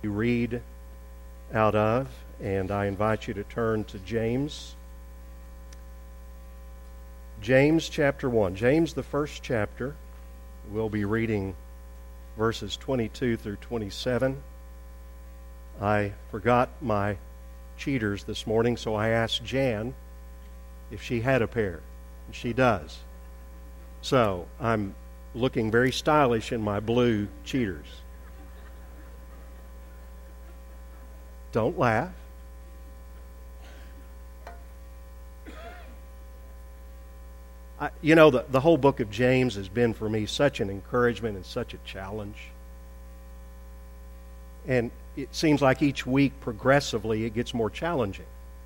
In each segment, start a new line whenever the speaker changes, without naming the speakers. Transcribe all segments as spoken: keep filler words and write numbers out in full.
read out of, and I invite you to turn to James. James chapter one. James, the first chapter. We'll be reading verses twenty-two through twenty-seven. I forgot my cheaters this morning, so I asked Jan if she had a pair, and she does. So I'm looking very stylish in my blue cheaters. Don't laugh. I, you know, the, the whole book of James has been for me such an encouragement and such a challenge. And it seems like each week, progressively, it gets more challenging.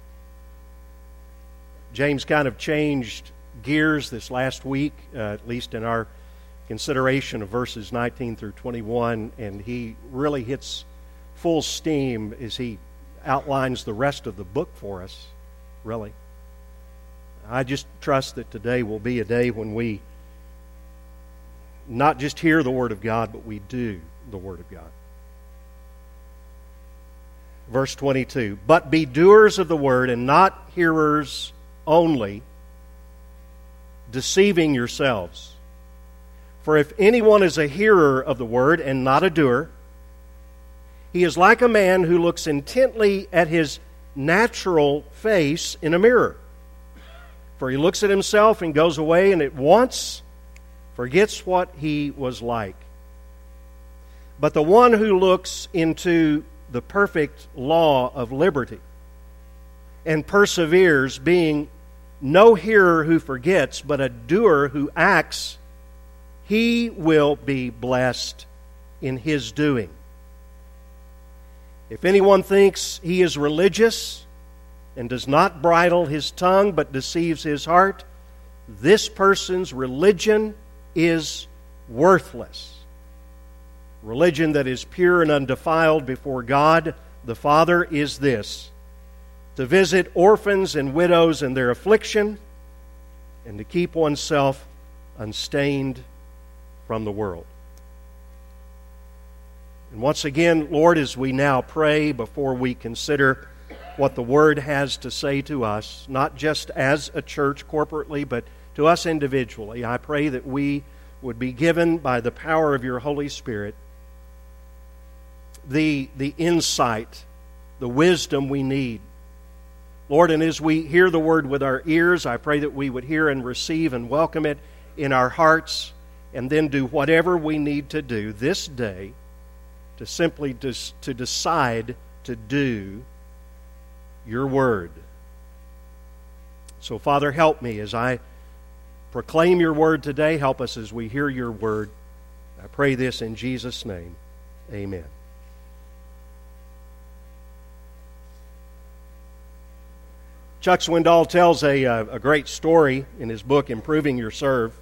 James kind of changed gears this last week, uh, at least in our consideration of verses nineteen through twenty-one, and he really hits full steam as he outlines the rest of the book for us, really. I just trust that today will be a day when we not just hear the Word of God, but we do the Word of God. Verse twenty-two, "But be doers of the Word, and not hearers only, deceiving yourselves. For if anyone is a hearer of the Word and not a doer, he is like a man who looks intently at his natural face in a mirror. For he looks at himself and goes away and at once forgets what he was like. But the one who looks into the perfect law of liberty and perseveres, being no hearer who forgets, but a doer who acts, he will be blessed in his doing. If anyone thinks he is religious and does not bridle his tongue but deceives his heart, this person's religion is worthless. Religion that is pure and undefiled before God the Father is this: to visit orphans and widows in their affliction, and to keep oneself unstained from the world." And once again, Lord, as we now pray before we consider what the Word has to say to us, not just as a church corporately, but to us individually, I pray that we would be given by the power of your Holy Spirit the, the insight, the wisdom we need. Lord, and as we hear the Word with our ears, I pray that we would hear and receive and welcome it in our hearts, and then do whatever we need to do this day to simply dis- to decide to do your Word. So, Father, help me as I proclaim your Word today. Help us as we hear your Word. I pray this in Jesus' name. Amen. Chuck Swindoll tells a, a great story in his book, Improving Your Serve.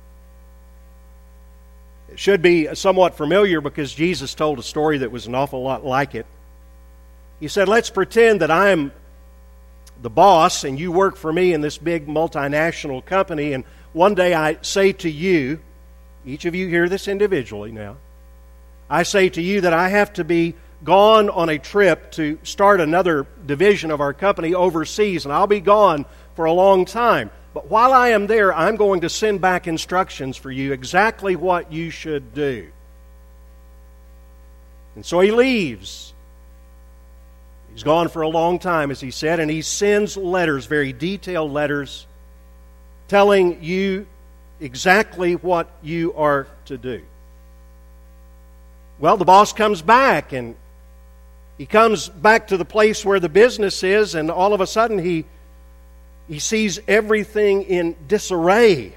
It should be somewhat familiar because Jesus told a story that was an awful lot like it. He said, let's pretend that I'm the boss and you work for me in this big multinational company, and one day I say to you, each of you hear this individually now, I say to you that I have to be gone on a trip to start another division of our company overseas, and I'll be gone for a long time. But while I am there, I'm going to send back instructions for you exactly what you should do. And so he leaves. He's gone for a long time, as he said, and he sends letters, very detailed letters, telling you exactly what you are to do. Well, the boss comes back, and he comes back to the place where the business is, and all of a sudden he He sees everything in disarray.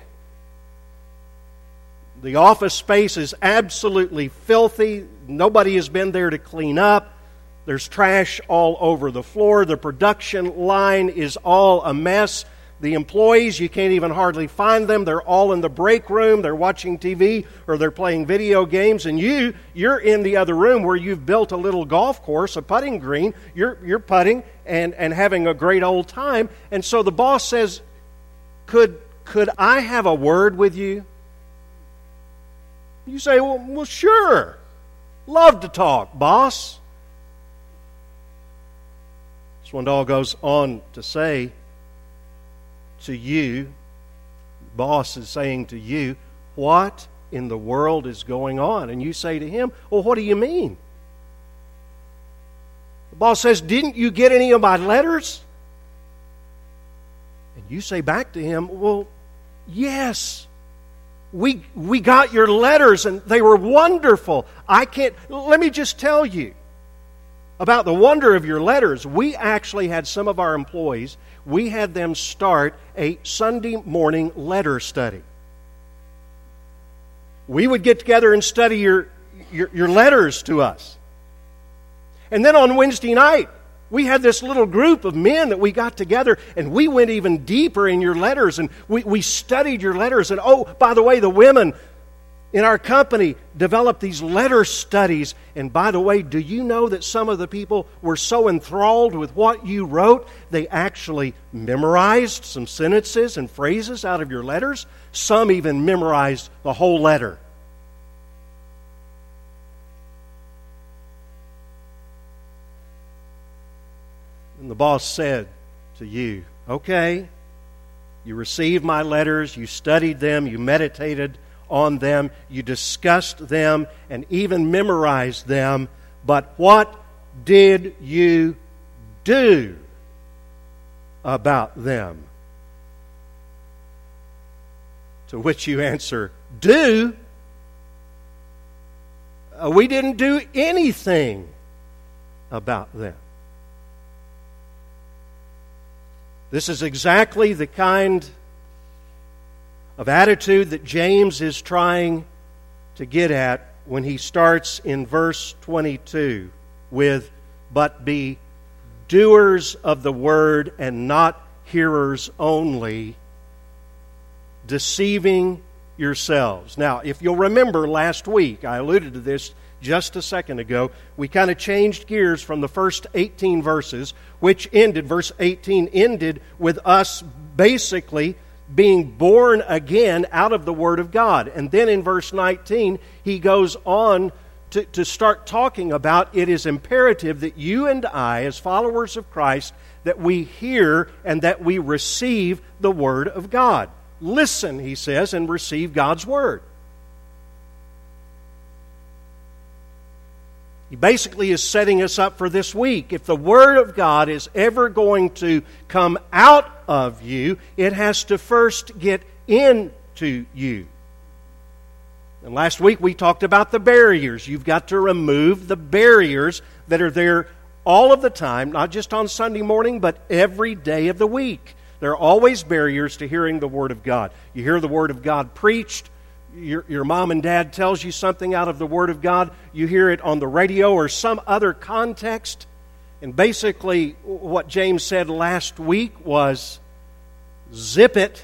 The office space is absolutely filthy. Nobody has been there to clean up. There's trash all over the floor. The production line is all a mess. The employees, you can't even hardly find them. They're all in the break room. They're watching T V or they're playing video games. And you, you're in the other room where you've built a little golf course, a putting green. You're, you're putting and, and having a great old time. And so the boss says, could, could I have a word with you? You say, well, well, sure. Love to talk, boss. Swindoll goes on to say to you, the boss is saying to you, what in the world is going on? And you say to him, well, what do you mean? The boss says, didn't you get any of my letters? And you say back to him, well, yes. We we got your letters and they were wonderful. I can't, let me just tell you about the wonder of your letters. We actually had some of our employees, we had them start a Sunday morning letter study. We would get together and study your, your, your letters to us. And then on Wednesday night, we had this little group of men that we got together, and we went even deeper in your letters, and we, we studied your letters. And oh, by the way, the women in our company developed these letter studies. And by the way, do you know that some of the people were so enthralled with what you wrote, they actually memorized some sentences and phrases out of your letters? Some even memorized the whole letter. And the boss said to you, okay, you received my letters, you studied them, you meditated on them, you discussed them, and even memorized them, but what did you do about them? To which you answer, do? Uh, we didn't do anything about them. This is exactly the kind of attitude that James is trying to get at when he starts in verse twenty-two with, but be doers of the word and not hearers only, deceiving yourselves. Now, if you'll remember last week, I alluded to this just a second ago, we kind of changed gears from the first eighteen verses, which ended, verse eighteen ended with us basically being born again out of the Word of God. And then in verse nineteen, he goes on to, to start talking about it is imperative that you and I, as followers of Christ, that we hear and that we receive the Word of God. Listen, he says, and receive God's Word. He basically is setting us up for this week. If the Word of God is ever going to come out of you, it has to first get into you. And last week we talked about the barriers. You've got to remove the barriers that are there all of the time, not just on Sunday morning, but every day of the week. There are always barriers to hearing the Word of God. You hear the Word of God preached, Your, your mom and dad tells you something out of the Word of God, you hear it on the radio or some other context, and basically what James said last week was, zip it.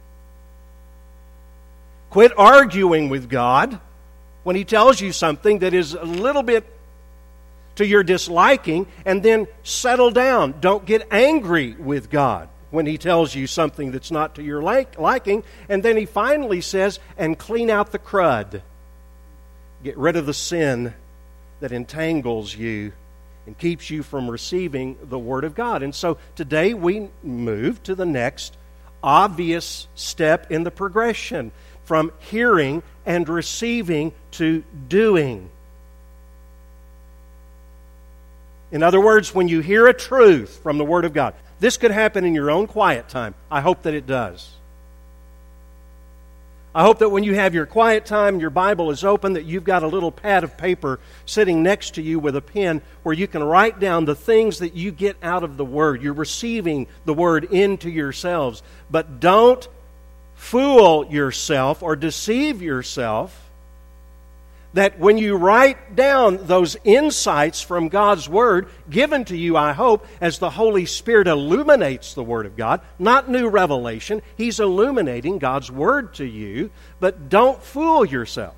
Quit arguing with God when He tells you something that is a little bit to your disliking, and then settle down. Don't get angry with God when He tells you something that's not to your like, liking. And then He finally says, and clean out the crud. Get rid of the sin that entangles you and keeps you from receiving the Word of God. And so today we move to the next obvious step in the progression from hearing and receiving to doing. In other words, when you hear a truth from the Word of God, this could happen in your own quiet time. I hope that it does. I hope that when you have your quiet time, your Bible is open, that you've got a little pad of paper sitting next to you with a pen where you can write down the things that you get out of the Word. You're receiving the Word into yourselves. But don't fool yourself or deceive yourself that when you write down those insights from God's Word, given to you, I hope, as the Holy Spirit illuminates the Word of God, not new revelation, He's illuminating God's Word to you, but don't fool yourselves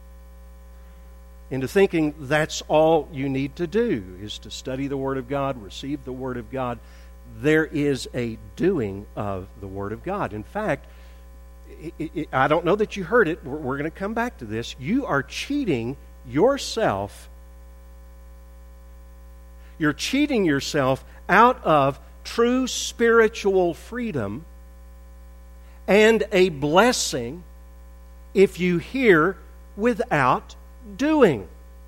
into thinking that's all you need to do, is to study the Word of God, receive the Word of God. There is a doing of the Word of God. In fact, It, it, I don't know that you heard it. We're, we're going to come back to this. You are cheating yourself. You're cheating yourself out of true spiritual freedom and a blessing if you hear without doing.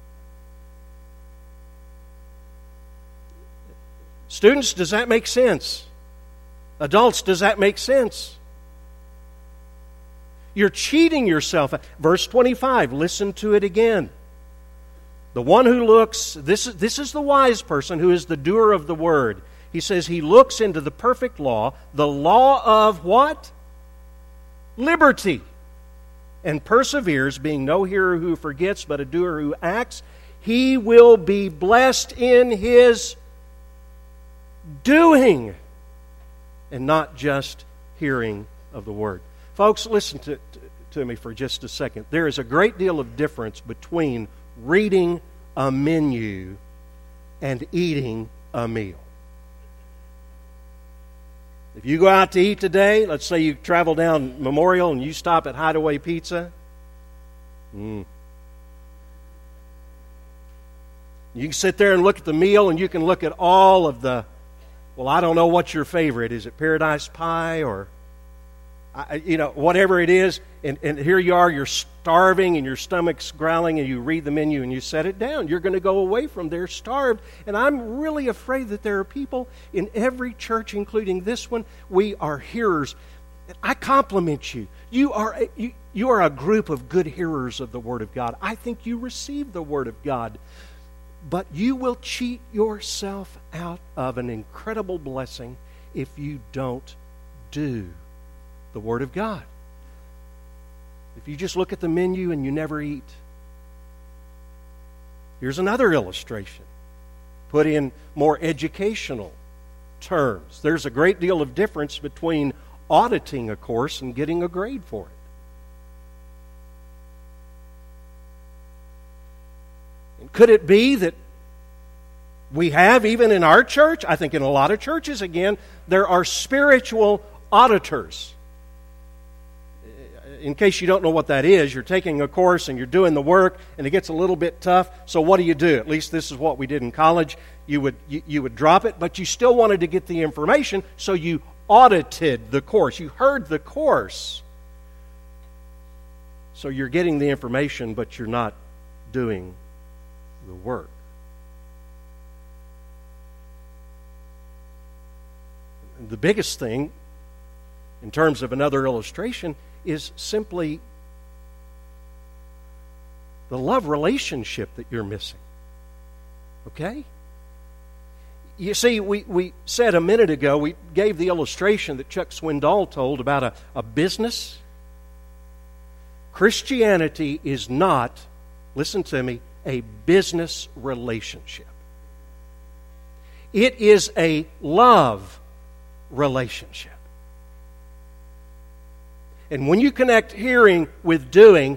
Students, does that make sense? Adults, does that make sense? You're cheating yourself. Verse twenty-five, listen to it again. The one who looks, this is, this is the wise person who is the doer of the word. He says he looks into the perfect law, the law of what? Liberty. And perseveres, being no hearer who forgets, but a doer who acts. He will be blessed in his doing, and not just hearing of the word. Folks, listen to, to, to me for just a second. There is a great deal of difference between reading a menu and eating a meal. If you go out to eat today, let's say you travel down Memorial and you stop at Hideaway Pizza, mm, you can sit there and look at the meal, and you can look at all of the, well, I don't know what's your favorite. Is it Paradise Pie or, I, you know, whatever it is, and, and here you are, you're starving and your stomach's growling, and you read the menu and you set it down. You're going to go away from there starved. And I'm really afraid that there are people in every church, including this one, we are hearers. I compliment you. You are a, you, you are a group of good hearers of the Word of God. I think you receive the Word of God. But you will cheat yourself out of an incredible blessing if you don't do the Word of God. If you just look at the menu and you never eat. Here's another illustration, put in more educational terms. There's a great deal of difference between auditing a course and getting a grade for it. And could it be that we have, even in our church, I think in a lot of churches again, there are spiritual auditors. In case you don't know what that is, you're taking a course and you're doing the work and it gets a little bit tough. So what do you do? At least this is what we did in college. You would you, you would drop it, but you still wanted to get the information, so you audited the course. You heard the course. So you're getting the information, but you're not doing the work. The biggest thing, in terms of another illustration, is simply the love relationship that you're missing. Okay? You see, we, we said a minute ago, we gave the illustration that Chuck Swindoll told about a, a business. Christianity is not, listen to me, a business relationship. It is a love relationship. And when you connect hearing with doing,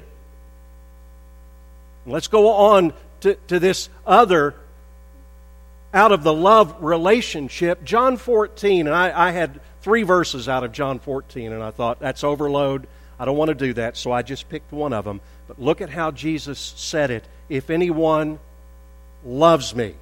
let's go on to, to this other, out of the love relationship, John fourteen, and I, I had three verses out of John fourteen, and I thought, that's overload. I don't want to do that, so I just picked one of them. But look at how Jesus said it. If anyone loves me,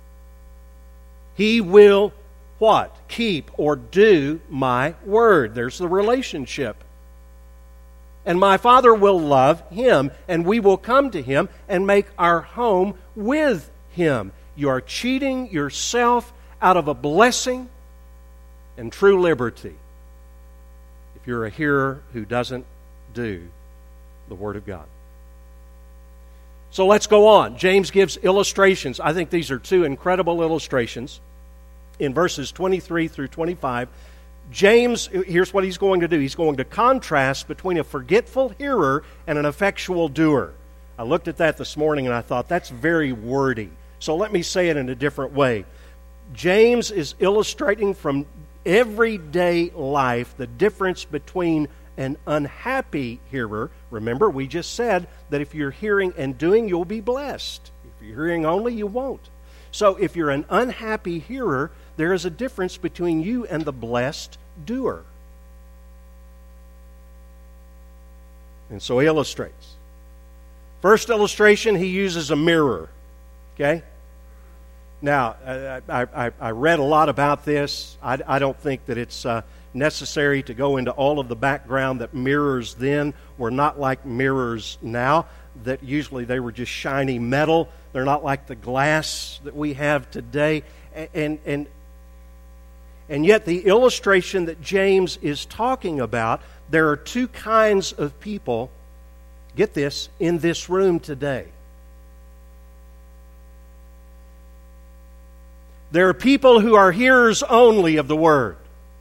he will, what? Keep or do my word. There's the relationship. And my Father will love him, and we will come to him and make our home with him. You are cheating yourself out of a blessing and true liberty if you're a hearer who doesn't do the Word of God. So let's go on. James gives illustrations. I think these are two incredible illustrations. In verses twenty-three through twenty-five, James, here's what he's going to do. He's going to contrast between a forgetful hearer and an effectual doer. I looked at that this morning and I thought, that's very wordy. So let me say it in a different way. James is illustrating from everyday life the difference between an unhappy hearer. Remember, we just said that if you're hearing and doing, you'll be blessed. If you're hearing only, you won't. So if you're an unhappy hearer, there is a difference between you and the blessed doer. And so he illustrates. First illustration, he uses a mirror. Okay? Now, I, I, I read a lot about this. I, I don't think that it's uh, necessary to go into all of the background that mirrors then were not like mirrors now, that usually they were just shiny metal. They're not like the glass that we have today. And, and, and yet the illustration that James is talking about, there are two kinds of people, get this, in this room today. There are people who are hearers only of the Word.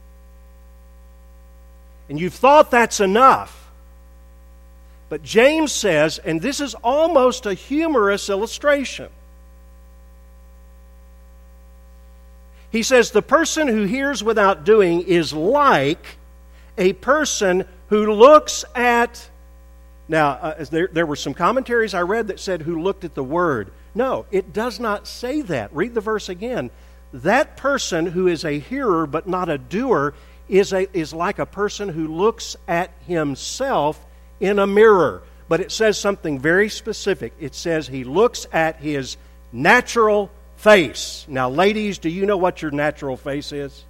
And you've thought that's enough. But James says, and this is almost a humorous illustration. He says, the person who hears without doing is like a person who looks at... Now, uh, there, there were some commentaries I read that said who looked at the Word. No, it does not say that. Read the verse again. That person who is a hearer but not a doer is, a, is like a person who looks at himself in a mirror. But it says something very specific. It says he looks at his natural face. Now, ladies, do you know what your natural face is?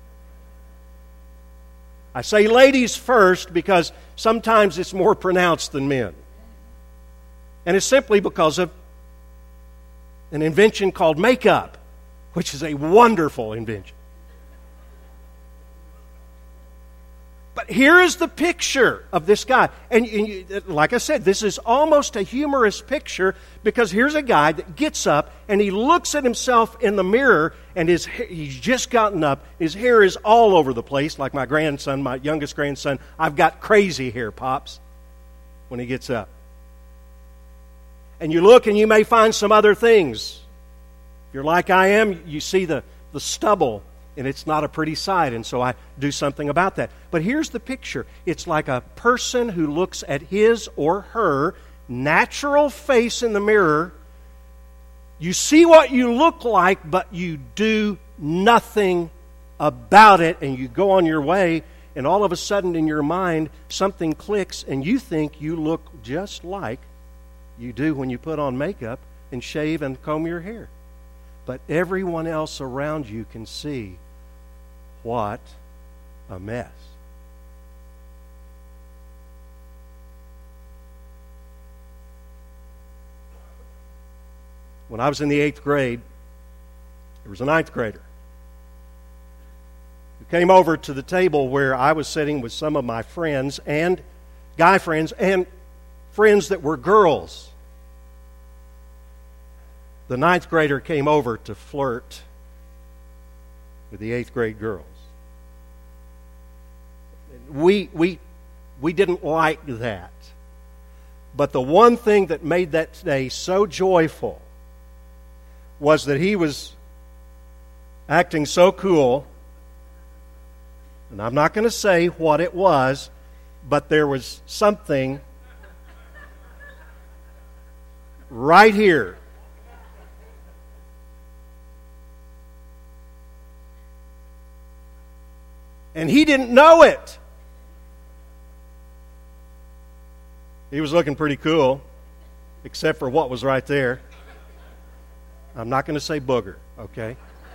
I say ladies first because sometimes it's more pronounced than men. And it's simply because of an invention called makeup, which is a wonderful invention. But here is the picture of this guy. And, and you, like I said, this is almost a humorous picture because here's a guy that gets up and he looks at himself in the mirror and his he's just gotten up. His hair is all over the place, like my grandson, my youngest grandson. I've got crazy hair, Pops, when he gets up. And you look and you may find some other things. If you're like I am, you see the, the stubble, and it's not a pretty sight, and so I do something about that. But here's the picture. It's like a person who looks at his or her natural face in the mirror. You see what you look like, but you do nothing about it, and you go on your way, and all of a sudden in your mind, something clicks, and you think you look just like you do when you put on makeup and shave and comb your hair. But everyone else around you can see what a mess. When I was in the eighth grade, there was a ninth grader who came over to the table where I was sitting with some of my friends and guy friends and friends that were girls. The ninth grader came over to flirt with the eighth grade girls. We, we, we didn't like that. But the one thing that made that day so joyful was that he was acting so cool. And I'm not going to say what it was, but there was something right here. And he didn't know it. He was looking pretty cool, except for what was right there. I'm not going to say booger, okay?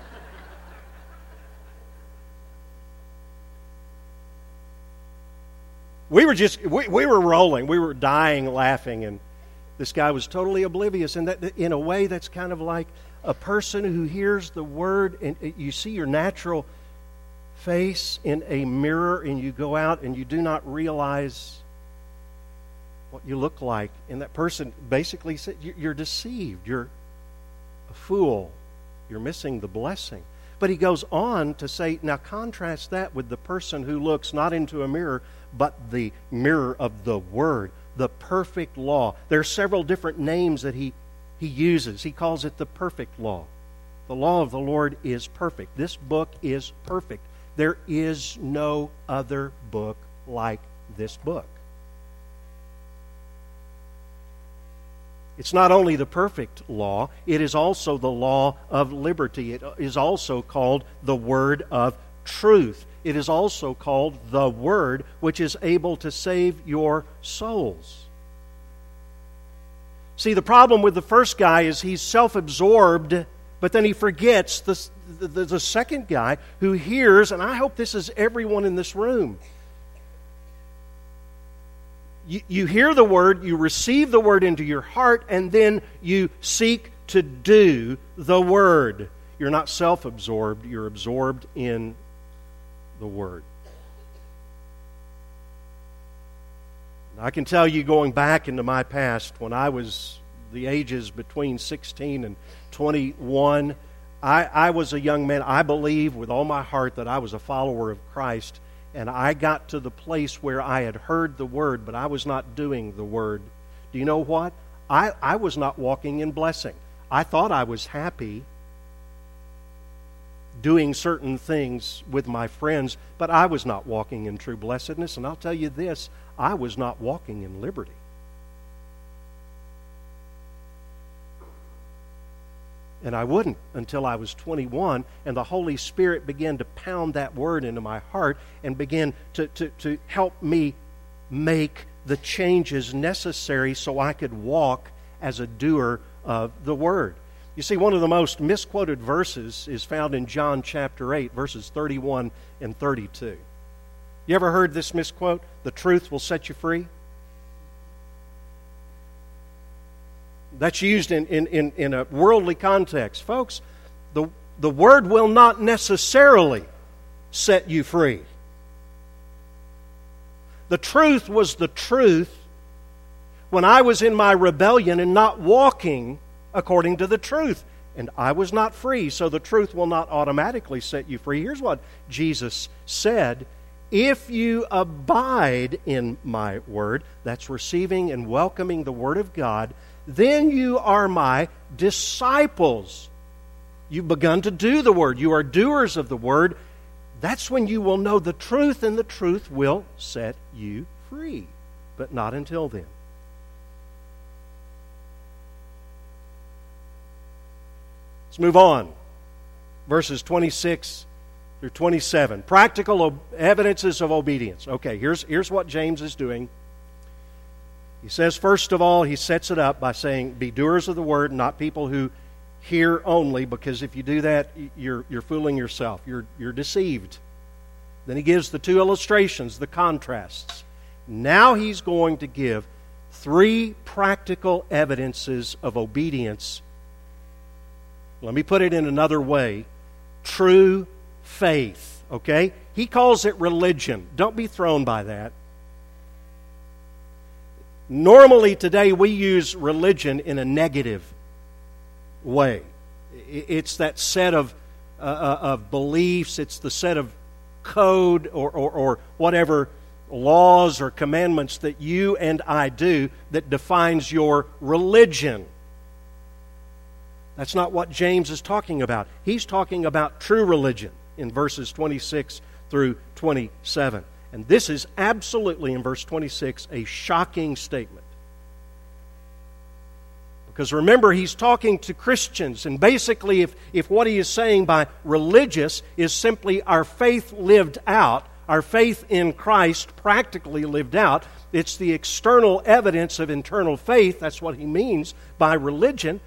We were just, we, we were rolling. We were dying laughing, and this guy was totally oblivious. And that, in a way, that's kind of like a person who hears the word, and you see your natural face in a mirror, and you go out and you do not realize what you look like. And that person basically said, you're deceived. You're a fool. You're missing the blessing. But he goes on to say, now contrast that with the person who looks not into a mirror, but the mirror of the Word, the perfect law. There are several different names that he, he uses. He calls it the perfect law. The law of the Lord is perfect. This book is perfect. There is no other book like this book. It's not only the perfect law, it is also the law of liberty. It is also called the word of truth. It is also called the Word, which is able to save your souls. See, the problem with the first guy is he's self-absorbed But then he forgets the, the, the second guy who hears, and I hope this is everyone in this room. You, you hear the Word, you receive the Word into your heart, and then you seek to do the Word. You're not self-absorbed, you're absorbed in the Word. I can tell you, going back into my past, when I was the ages between sixteen and twenty-one, I, I was a young man. I believe with all my heart that I was a follower of Christ, and I got to the place where I had heard the Word, but I was not doing the Word. Do you know what? I, I was not walking in blessing. I thought I was happy doing certain things with my friends, but I was not walking in true blessedness. And I'll tell you this, I was not walking in liberty. And I wouldn't until I was twenty-one, and the Holy Spirit began to pound that Word into my heart and began to, to, to help me make the changes necessary so I could walk as a doer of the Word. You see, one of the most misquoted verses is found in John chapter eight, verses thirty-one and thirty-two. You ever heard this misquote? The truth will set you free? That's used in, in, in, in a worldly context. Folks, the, the Word will not necessarily set you free. The truth was the truth when I was in my rebellion and not walking according to the truth. And I was not free, so the truth will not automatically set you free. Here's what Jesus said: if you abide in my word, that's receiving and welcoming the Word of God, then you are my disciples. You've begun to do the Word. You are doers of the Word. That's when you will know the truth, and the truth will set you free. But not until then. Let's move on. Verses twenty-six through twenty-seven. Practical ob- evidences of obedience. Okay, here's, here's what James is doing. He says, first of all, he sets it up by saying, be doers of the Word, not people who hear only, because if you do that, you're, you're fooling yourself. You're, you're deceived. Then he gives the two illustrations, the contrasts. Now he's going to give three practical evidences of obedience. Let me put it in another way. True faith, okay? He calls it religion. Don't be thrown by that. Normally today we use religion in a negative way. It's that set of, uh, of beliefs, it's the set of code or, or, or whatever laws or commandments that you and I do that defines your religion. That's not what James is talking about. He's talking about true religion in verses twenty-six through twenty-seven. And this is absolutely, in verse twenty-six, a shocking statement. Because remember, he's talking to Christians, and basically if, if what he is saying by religious is simply our faith lived out, our faith in Christ practically lived out, it's the external evidence of internal faith, that's what he means by religion.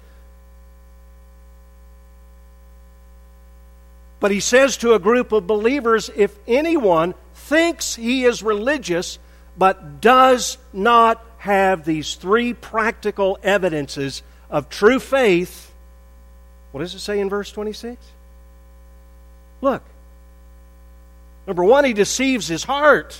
But he says to a group of believers, if anyone thinks he is religious but does not have these three practical evidences of true faith, what does it say in verse twenty-six? Look. Number one, he deceives his heart.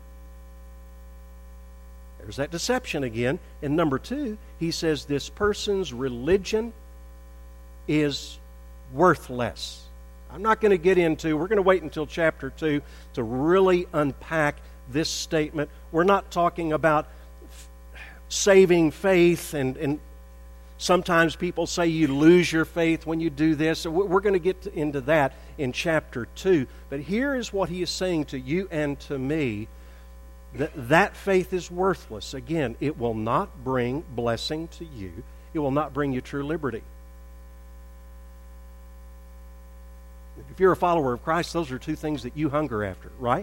There's that deception again. And number two, he says this person's religion is worthless. I'm not going to get into, we're going to wait until chapter two to really unpack this statement. We're not talking about f- saving faith, and, and sometimes people say you lose your faith when you do this. We're going to get into that in chapter two. But here is what he is saying to you and to me, that that faith is worthless. Again, it will not bring blessing to you. It will not bring you true liberty. If you're a follower of Christ, those are two things that you hunger after, right?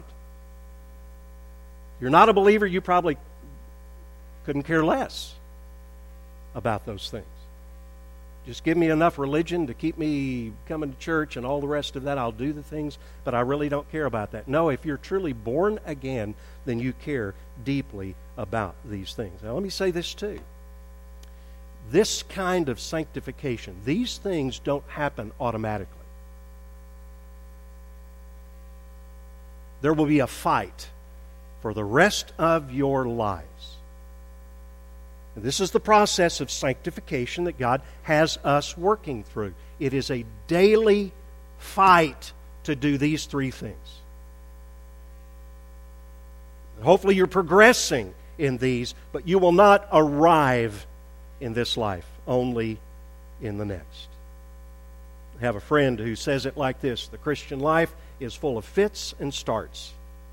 If you're not a believer, you probably couldn't care less about those things. just give me enough religion to keep me coming to church and all the rest of that. I'll do the things, but I really don't care about that. No, if you're truly born again, then you care deeply about these things. Now, let me say this too. This kind of sanctification, these things don't happen automatically. There will be a fight for the rest of your lives. And this is the process of sanctification that God has us working through. It is a daily fight to do these three things. Hopefully you're progressing in these, but you will not arrive in this life, only in the next. I have a friend who says it like this: the Christian life is full of fits and starts.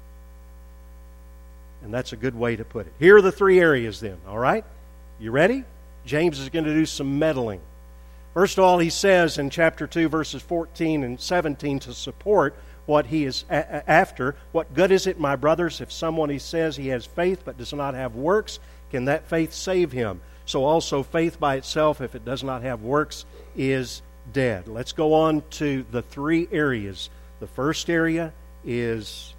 And that's a good way to put it. Here are the three areas then, all right? You ready? James is going to do some meddling. First of all, he says in chapter two, verses fourteen and seventeen, to support what he is a- after, what good is it, my brothers, if someone he says he has faith but does not have works? Can that faith save him? So also faith by itself, if it does not have works, is dead. Let's go on to the three areas. The first area is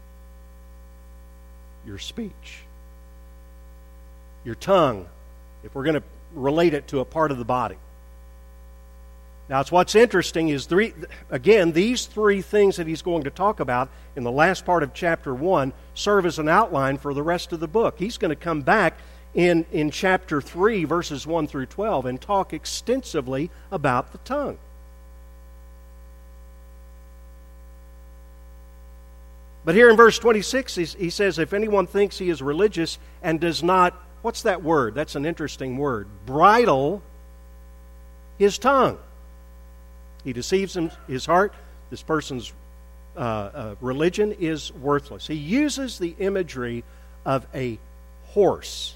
your speech, your tongue, if we're going to relate it to a part of the body. Now, it's what's interesting is, three, again, these three things that he's going to talk about in the last part of chapter one serve as an outline for the rest of the book. He's going to come back in, in chapter three, verses one through twelve, and talk extensively about the tongue. But here in verse twenty-six, he says, if anyone thinks he is religious and does not, what's that word? That's an interesting word. Bridle his tongue. He deceives him, his heart. This person's uh, uh, religion is worthless. He uses the imagery of a horse.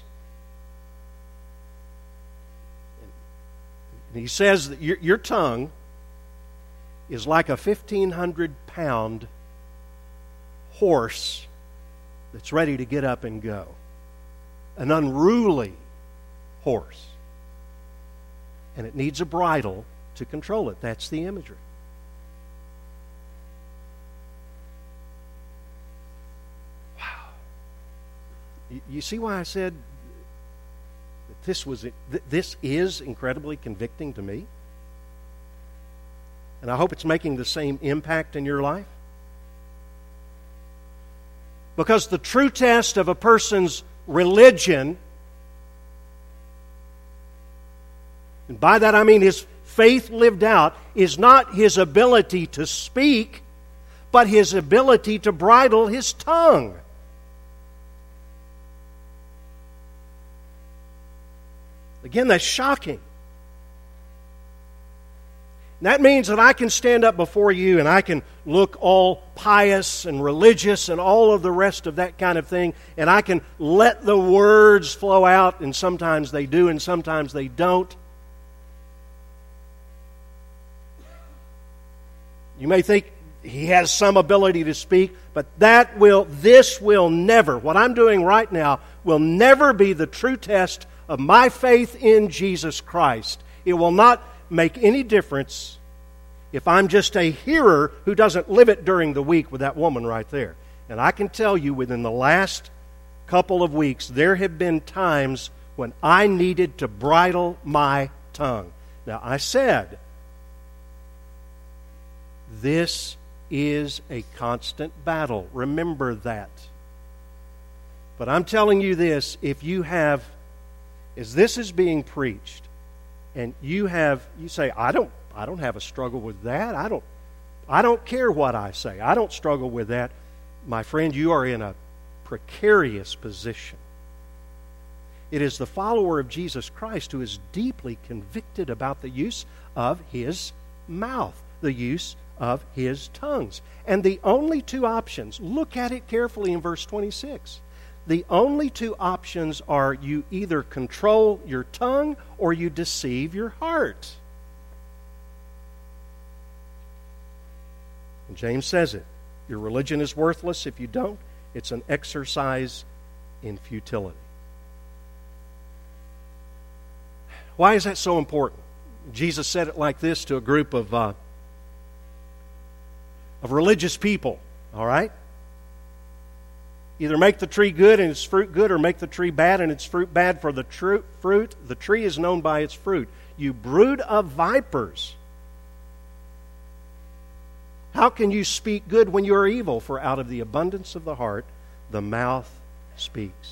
And he says that your, your tongue is like a fifteen hundred pound horse that's ready to get up and go. An unruly horse. And it needs a bridle to control it. That's the imagery. Wow. You, you see why I said that this was that this is incredibly convicting to me? And I hope it's making the same impact in your life. Because the true test of a person's religion, and by that I mean his faith lived out, is not his ability to speak, but his ability to bridle his tongue. Again, that's shocking. And that means that I can stand up before you and I can look all pious and religious and all of the rest of that kind of thing, and I can let the words flow out, and sometimes they do and sometimes they don't. You may think he has some ability to speak, but that will, this will never, what I'm doing right now, will never be the true test of my faith in Jesus Christ. It will not make any difference if I'm just a hearer who doesn't live it during the week with that woman right there. And I can tell you within the last couple of weeks, there have been times when I needed to bridle my tongue. Now, I said, this is a constant battle. Remember that. But I'm telling you this, if you have, as this is being preached, and you have, you say, I don't, I don't have a struggle with that. I don't, I don't care what I say. I don't struggle with that. My friend, you are in a precarious position. It is the follower of Jesus Christ who is deeply convicted about the use of his mouth, the use of his tongues. And the only two options, look at it carefully in verse twenty-six. The only two options are you either control your tongue or you deceive your heart. And James says it. Your religion is worthless if you don't. It's an exercise in futility. Why is that so important? Jesus said it like this to a group of uh, of religious people, all right? Either make the tree good and its fruit good, or make the tree bad and its fruit bad, for the tru- fruit, the tree is known by its fruit. You brood of vipers! How can you speak good when you are evil? For out of the abundance of the heart, the mouth speaks.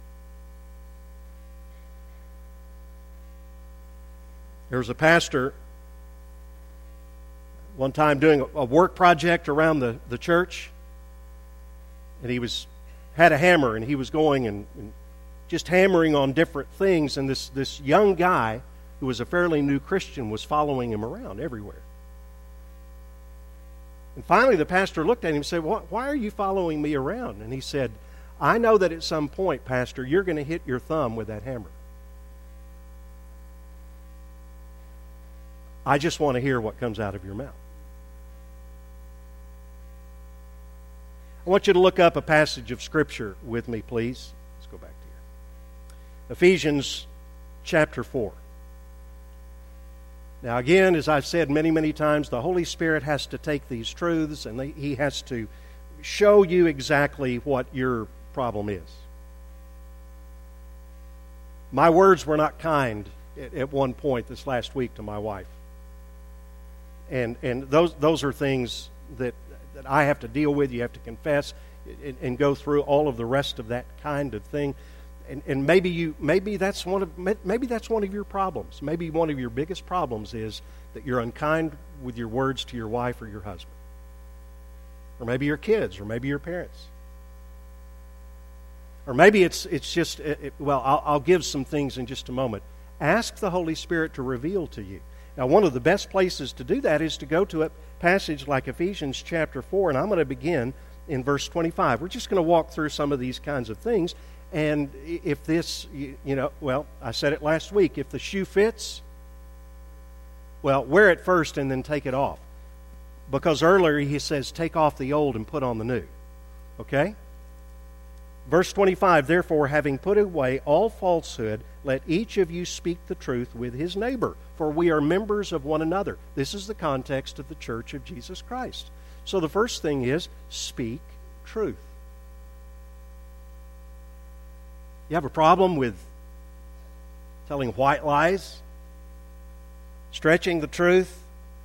There was a pastor one time doing a work project around the, the church, and he was had a hammer, and he was going and, and just hammering on different things, and this, this young guy, who was a fairly new Christian, was following him around everywhere. And finally the pastor looked at him and said, "Why are you following me around?" And he said, "I know that at some point, Pastor, you're going to hit your thumb with that hammer. I just want to hear what comes out of your mouth." I want you to look up a passage of Scripture with me, please. Let's go back to here. Ephesians chapter four. Now again, as I've said many, many times, the Holy Spirit has to take these truths and He has to show you exactly what your problem is. My words were not kind at, at one point this last week to my wife. And and those those are things that, that I have to deal with. You have to confess and, and go through all of the rest of that kind of thing. And, and maybe you maybe that's one of maybe that's one of your problems. Maybe one of your biggest problems is that you're unkind with your words to your wife or your husband, or maybe your kids, or maybe your parents, or maybe it's it's just it, well. I'll, I'll give some things in just a moment. Ask the Holy Spirit to reveal to you. Now, one of the best places to do that is to go to a passage like Ephesians chapter four, and I'm going to begin in verse twenty-five. We're just going to walk through some of these kinds of things, and if this, you, you know, well, I said it last week, if the shoe fits, well, wear it first and then take it off. Because earlier he says, take off the old and put on the new. Okay? Verse twenty-five, therefore, having put away all falsehood, let each of you speak the truth with his neighbor, for we are members of one another. This is the context of the church of Jesus Christ. So the first thing is, speak truth. You have a problem with telling white lies, stretching the truth,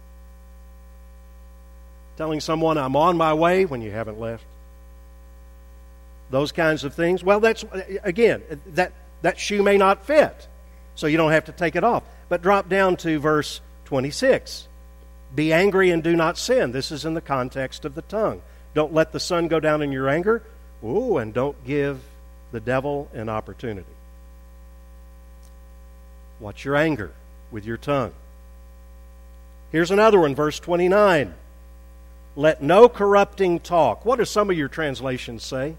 telling someone I'm on my way when you haven't left, those kinds of things? Well, that's, again, that, that shoe may not fit, so you don't have to take it off. But drop down to verse twenty-six. Be angry and do not sin. This is in the context of the tongue. Don't let the sun go down in your anger. Ooh, and don't give the devil an opportunity. Watch your anger with your tongue. Here's another one, verse twenty-nine. Let no corrupting talk. What do some of your translations say?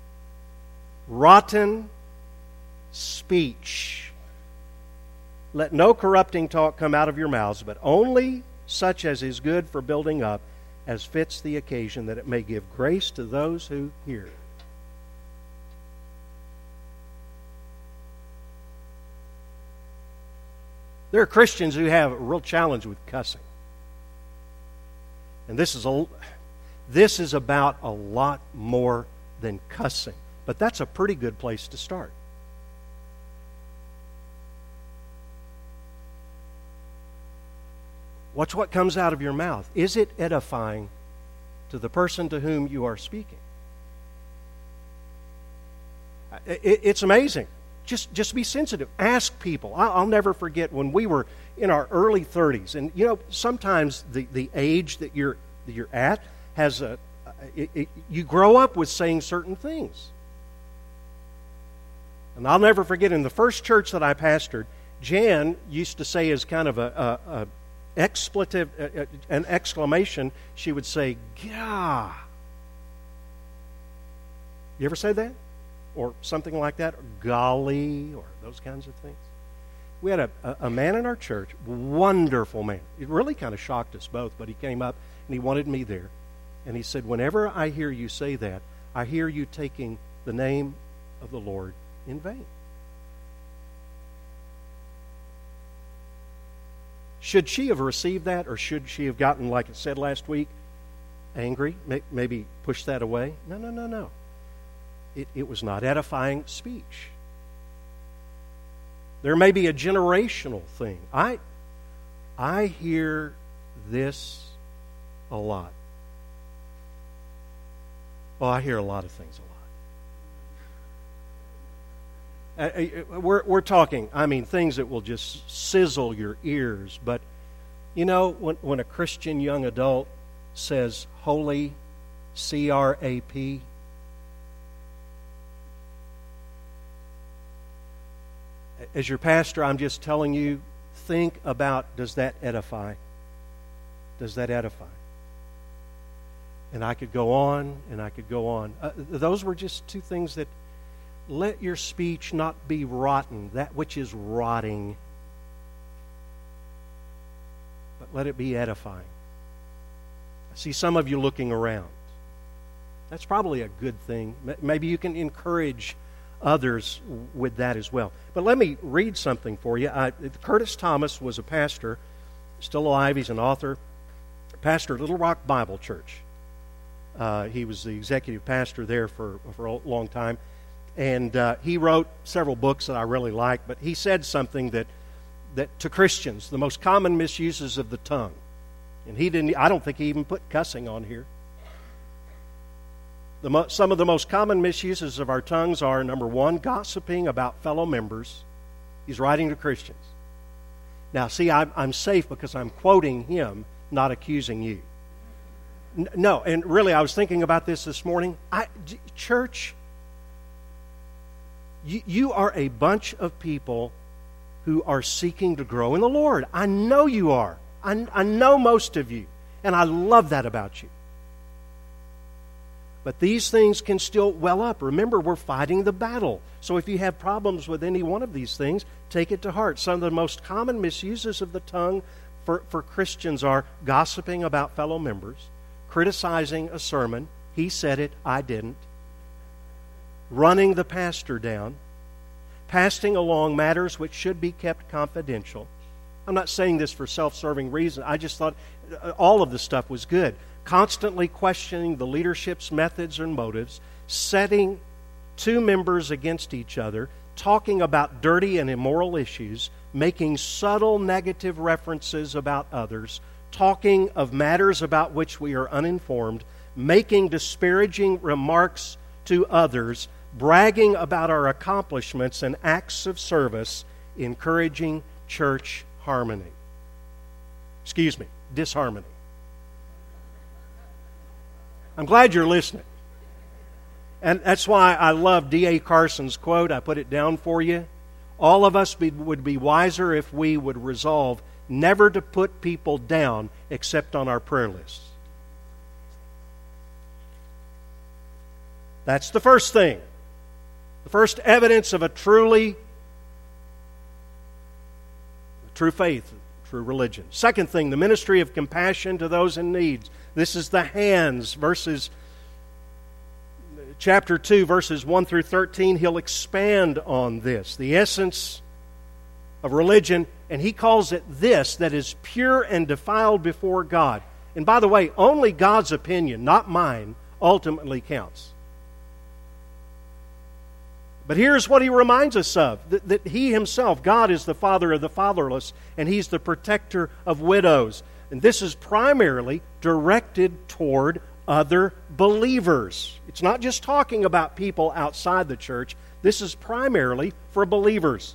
Rotten speech. Let no corrupting talk come out of your mouths, but only such as is good for building up, as fits the occasion, that it may give grace to those who hear. There are Christians who have a real challenge with cussing. And this is a, this is about a lot more than cussing. But that's a pretty good place to start. Watch what comes out of your mouth. Is it edifying to the person to whom you are speaking? It's amazing. Just, just be sensitive. Ask people. I'll never forget when we were in our early thirties, and you know, sometimes the, the age that you're that you're at has a it, it, you grow up with saying certain things. And I'll never forget, in the first church that I pastored, Jan used to say as kind of a, a, a expletive, a, an exclamation, she would say, "Gah." You ever say that? Or something like that? Or golly, or those kinds of things. We had a, a, a man in our church, wonderful man. It really kind of shocked us both, but he came up and he wanted me there. And he said, whenever I hear you say that, I hear you taking the name of the Lord in vain. Should she have received that, or should she have gotten, like it said last week, angry, maybe push that away? No, no, no, no. It, it was not edifying speech. There may be a generational thing. I, I hear this a lot. Well, I hear a lot of things a lot. Uh, we're, we're talking, I mean, things that will just sizzle your ears. But, you know, when, when a Christian young adult says holy, C R A P, as your pastor, I'm just telling you, think about, does that edify? Does that edify? And I could go on, and I could go on. Uh, those were just two things that, let your speech not be rotten, that which is rotting, but let it be edifying. I see some of you looking around. That's probably a good thing. Maybe you can encourage others with that as well. But let me read something for you. I, Curtis Thomas was a pastor, still alive. He's an author, pastor at Little Rock Bible Church. Uh, he was the executive pastor there for, for a long time. And uh, he wrote several books that I really like, but he said something that, that to Christians, the most common misuses of the tongue. And he didn't, I don't think he even put cussing on here. The mo- some of the most common misuses of our tongues are, number one, gossiping about fellow members. He's writing to Christians. Now, see, I'm, I'm safe because I'm quoting him, not accusing you. N- no, and really, I was thinking about this this morning. I, church, you, you are a bunch of people who are seeking to grow in the Lord. I know you are. I, I know most of you, and I love that about you. But these things can still well up. Remember, we're fighting the battle. So if you have problems with any one of these things, take it to heart. Some of the most common misuses of the tongue for, for Christians are gossiping about fellow members, criticizing a sermon, he said it, I didn't, running the pastor down, passing along matters which should be kept confidential. I'm not saying this for self-serving reasons. I just thought all of this stuff was good. Constantly questioning the leadership's methods and motives, setting two members against each other, talking about dirty and immoral issues, making subtle negative references about others, talking of matters about which we are uninformed, making disparaging remarks to others, bragging about our accomplishments and acts of service, encouraging church harmony. Excuse me, disharmony. I'm glad you're listening. And that's why I love D A Carson's quote. I put it down for you. All of us be, would be wiser if we would resolve never to put people down except on our prayer lists. That's the first thing. The first evidence of a truly true faith, true religion. Second thing, the ministry of compassion to those in need. This is the hands, verses chapter two, verses one through thirteen. He'll expand on this, the essence of religion, and he calls it this, that is pure and defiled before God. And by the way, only God's opinion, not mine, ultimately counts. But here's what he reminds us of, that, that he himself, God, is the father of the fatherless, and he's the protector of widows. And this is primarily directed toward other believers. It's not just talking about people outside the church. This is primarily for believers.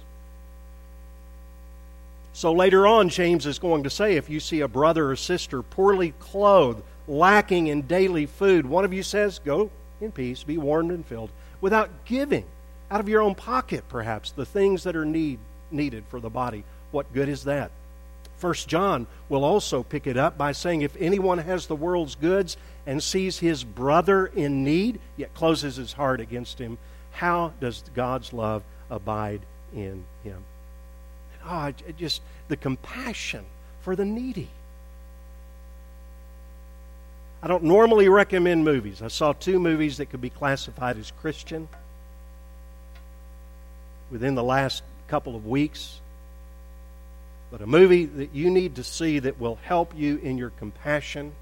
So later on, James is going to say, if you see a brother or sister poorly clothed, lacking in daily food, one of you says, go in peace, be warmed and filled, without giving out of your own pocket, perhaps, the things that are need, needed for the body. What good is that? First John will also pick it up by saying, if anyone has the world's goods and sees his brother in need, yet closes his heart against him, how does God's love abide in him? Oh, it just the compassion for the needy. I don't normally recommend movies. I saw two movies that could be classified as Christian within the last couple of weeks. But a movie that you need to see that will help you in your compassion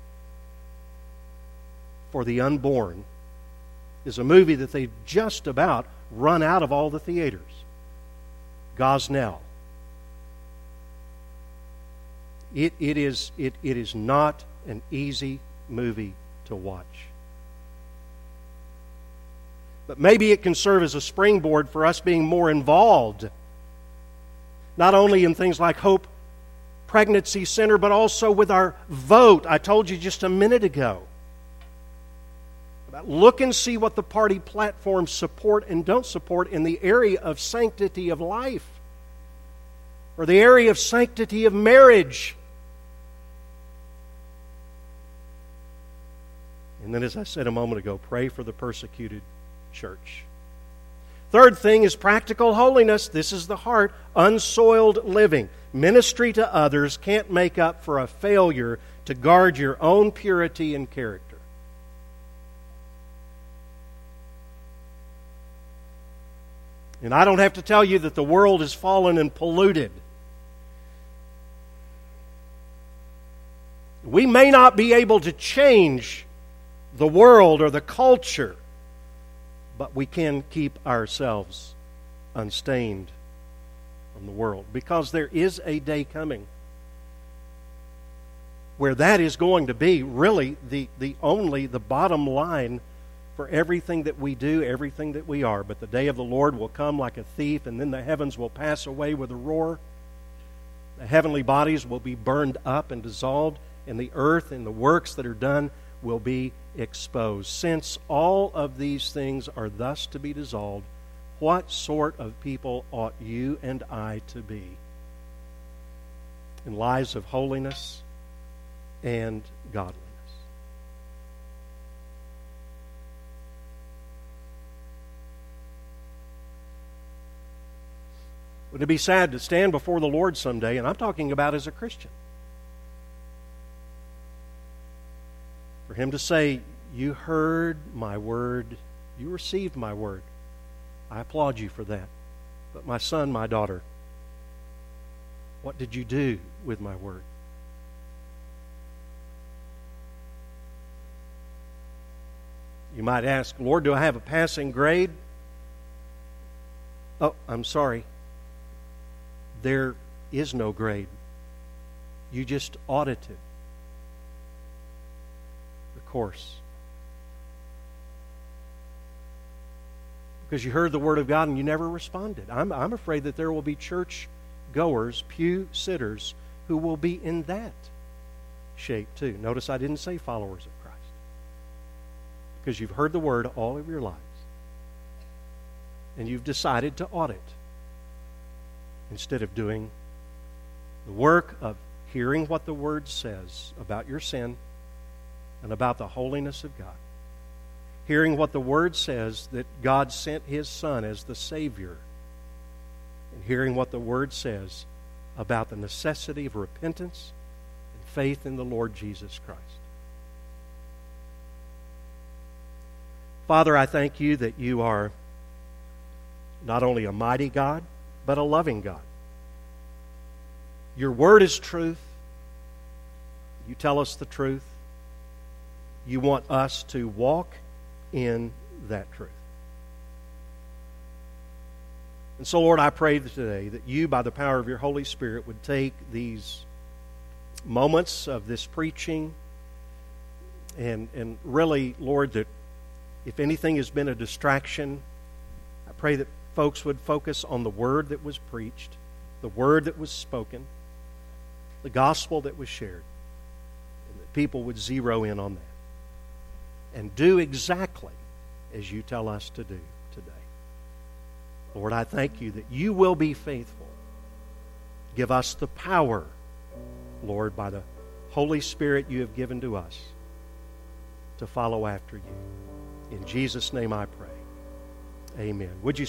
for the unborn is a movie that they've just about run out of all the theaters. Gosnell. It, it, is, it, it is not an easy movie to watch. But maybe it can serve as a springboard for us being more involved, not only in things like Hope Pregnancy Center, but also with our vote. I told you just a minute ago about look and see what the party platforms support and don't support in the area of sanctity of life or the area of sanctity of marriage. And then, as I said a moment ago, pray for the persecuted church. Third thing is practical holiness. This is the heart. Unsoiled living. Ministry to others can't make up for a failure to guard your own purity and character. And I don't have to tell you that the world is fallen and polluted. We may not be able to change the world or the culture, but we can keep ourselves unstained from the world, because there is a day coming where that is going to be really the, the only, the bottom line for everything that we do, everything that we are. But the day of the Lord will come like a thief, and then the heavens will pass away with a roar. The heavenly bodies will be burned up and dissolved, and the earth and the works that are done will be exposed. Since all of these things are thus to be dissolved, what sort of people ought you and I to be in lives of holiness and godliness? Wouldn't it be sad to stand before the Lord someday, and I'm talking about as a Christian, for Him to say, you heard my word, you received my word. I applaud you for that. But my son, my daughter, what did you do with my word? You might ask, Lord, do I have a passing grade? Oh, I'm sorry. There is no grade. You just audited the course. Because you heard the Word of God and you never responded. I'm, I'm afraid that there will be church goers, pew sitters, who will be in that shape too. Notice I didn't say followers of Christ. Because you've heard the Word all of your lives. And you've decided to audit instead of doing the work of hearing what the Word says about your sin and about the holiness of God. Hearing what the Word says that God sent His Son as the Savior. And hearing what the Word says about the necessity of repentance and faith in the Lord Jesus Christ. Father, I thank you that you are not only a mighty God, but a loving God. Your Word is truth. You tell us the truth. You want us to walk in that truth. And so, Lord, I pray today that you, by the power of your Holy Spirit, would take these moments of this preaching and, and really, Lord, that if anything has been a distraction, I pray that folks would focus on the word that was preached, the word that was spoken, the gospel that was shared, and that people would zero in on that and do exactly as you tell us to do today. Lord, I thank you that you will be faithful. Give us the power, Lord, by the Holy Spirit you have given to us to follow after you. In Jesus' name I pray. Amen. Would you